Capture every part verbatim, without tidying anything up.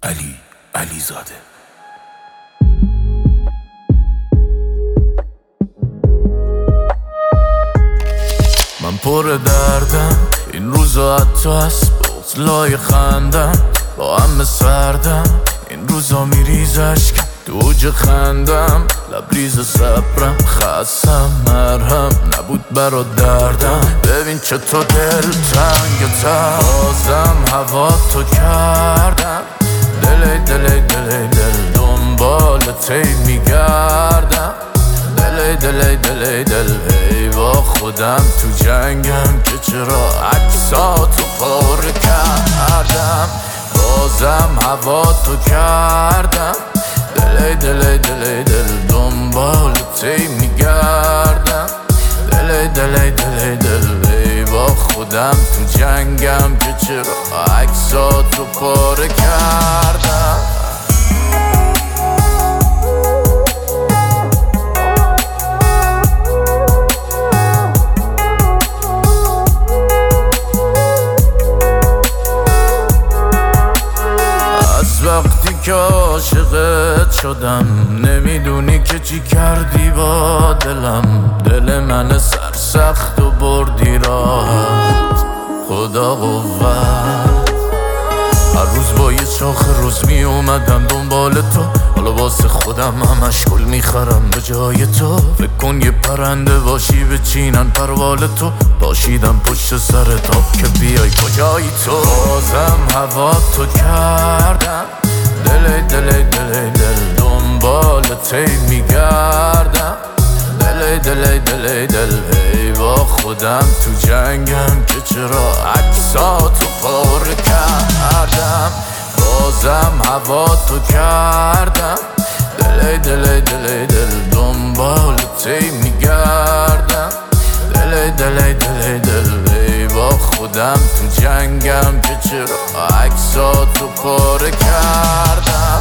علی علیزاده. من پر دردم این روزا، حتی از بغضلای خندم با هم سردم. این روزا میریز اشک تو اوج خندم، لبریز صبرم خستم، مرهم نبود برا دردم. ببین چطور دل تنگتم، بازم هوا تو کردم. دلی دلی دلی دل دنبالت میگردم. دلی دلی دلی دل ای با خودم تو جنگم که چرا عکساتو پاره کردم. بازم هوا تو کردم. دلی دلی دلی دل دنبالت میگردم. دلی دلی دلی دل ای با خودم تو جنگم که چرا عکساتو پاره کردم. وقتی که عاشقت شدم نمیدونی که چی کردی با دلم. دل من سرسخت و بردی راحت، خدا قوت. هر روز با یه شاخ روز می اومدم دنبال تو، حالا واسه خودم همش گل میخرم به جای تو. فکر کن یه پرنده باشی بچینن پروال تو، باشیدم پشت سر تاب که بیای کجایی تو. بازم هوا تو کردم. دلی دلی دلی دل دنبالت میگردم. دلی دلی دلی دل ای با خودم تو جنگم که چرا عکساتو پاره کردم. بازم هوا تو کردم. دلی دلی دلی دل دنبالت میگردم. دلی دلی دلی دل ای با خودم تو جنگم که چرا عکساتو پاره کردم.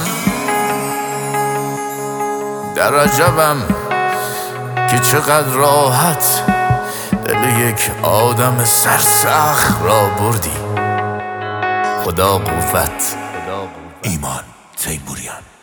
در عجبم که چقدر راحت دل یک آدم سرسخت را بردی. خدا قوت. ایمان تیموریان.